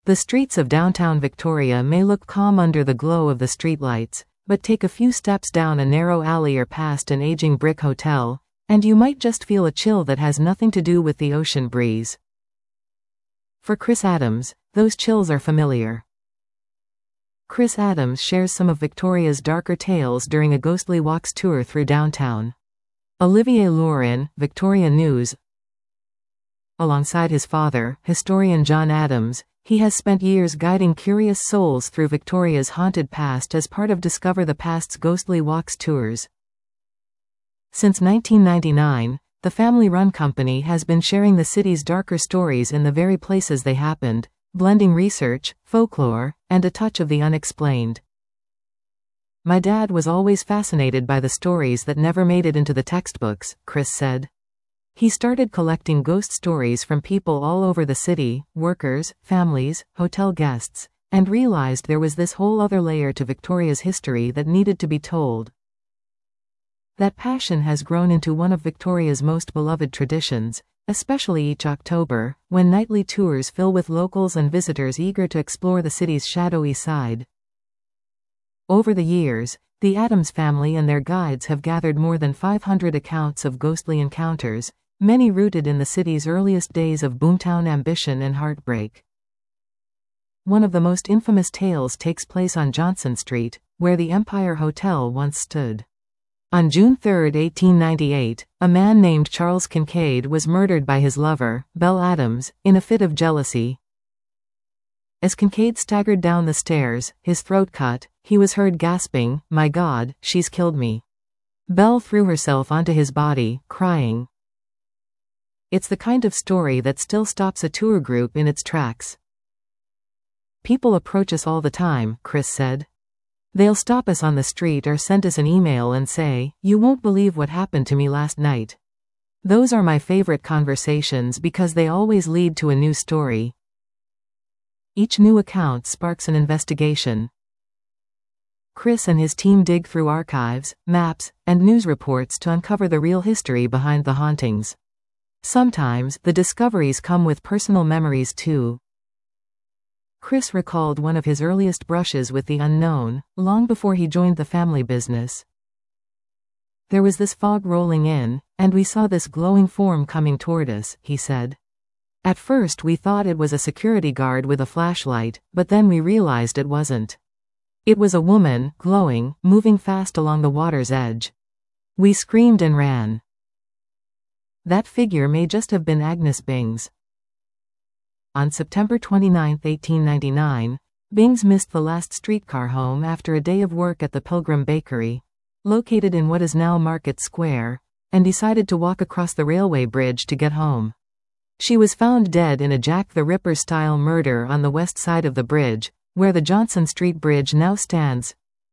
The streets of downtown Victoria may look calm under the glow of the streetlights, but take a few steps down a narrow alley or past an aging brick hotel, and you might just feel a chill that has nothing to do with the ocean breeze. For Chris Adams, those chills are familiar. Chris Adams shares some of Victoria's darker tales during a Ghostly Walks tour through downtown. Olivier Laurin, Victoria News. Alongside his father, historian John Adams, he has spent years guiding curious souls through Victoria's haunted past as part of Discover the Past's Ghostly Walks tours. Since 1999, the family-run company has been sharing the city's darker stories in the very places they happened, blending research, folklore, and a touch of the unexplained. My dad was always fascinated by the stories that never made it into the textbooks, Chris said. He started collecting ghost stories from people all over the city, workers, families, hotel guests, and realized there was this whole other layer to Victoria's history that needed to be told. That passion has grown into one of Victoria's most beloved traditions, especially each October, when nightly tours fill with locals and visitors eager to explore the city's shadowy side. Over the years, the Adams family and their guides have gathered more than 500 accounts of ghostly encounters, many rooted in the city's earliest days of boomtown ambition and heartbreak. One of the most infamous tales takes place on Johnson Street, where the Empire Hotel once stood. On June 3, 1898, a man named Charles Kincaid was murdered by his lover, Belle Adams, in a fit of jealousy. As Kincaid staggered down the stairs, his throat cut, he was heard gasping, "My God, she's killed me." Belle threw herself onto his body, crying. It's the kind of story that still stops a tour group in its tracks. People approach us all the time, Chris said. They'll stop us on the street or send us an email and say, "You won't believe what happened to me last night." Those are my favorite conversations because they always lead to a new story. Each new account sparks an investigation. Chris and his team dig through archives, maps, and news reports to uncover the real history behind the hauntings. Sometimes, the discoveries come with personal memories too. Chris recalled one of his earliest brushes with the unknown, long before he joined the family business. There was this fog rolling in, and we saw this glowing form coming toward us, he said. At first we thought it was a security guard with a flashlight, but then we realized it wasn't. It was a woman, glowing, moving fast along the water's edge. We screamed and ran. That figure may just have been Agnes Bings. On September 29, 1899, Bings missed the last streetcar home after a day of work at the Pilgrim Bakery, located in what is now Market Square, and decided to walk across the railway bridge to get home. She was found dead in a Jack the Ripper-style murder on the west side of the bridge, where the Johnson Street Bridge now stands.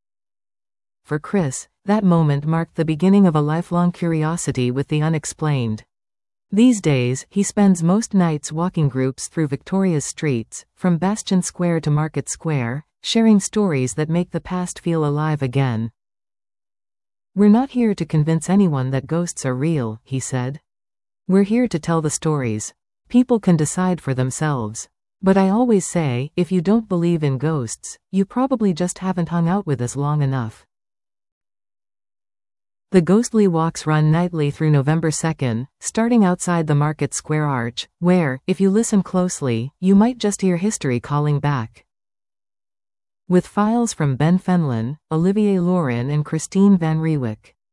For Chris, that moment marked the beginning of a lifelong curiosity with the unexplained. These days, he spends most nights walking groups through Victoria's streets, from Bastion Square to Market Square, sharing stories that make the past feel alive again. We're not here to convince anyone that ghosts are real, he said. We're here to tell the stories. People can decide for themselves. But I always say, if you don't believe in ghosts, you probably just haven't hung out with us long enough. The Ghostly Walks run nightly through November 2nd, starting outside the Market Square Arch, where, if you listen closely, you might just hear history calling back. With files from Ben Fenlon, Olivier Laurin and Christine Van Rewick.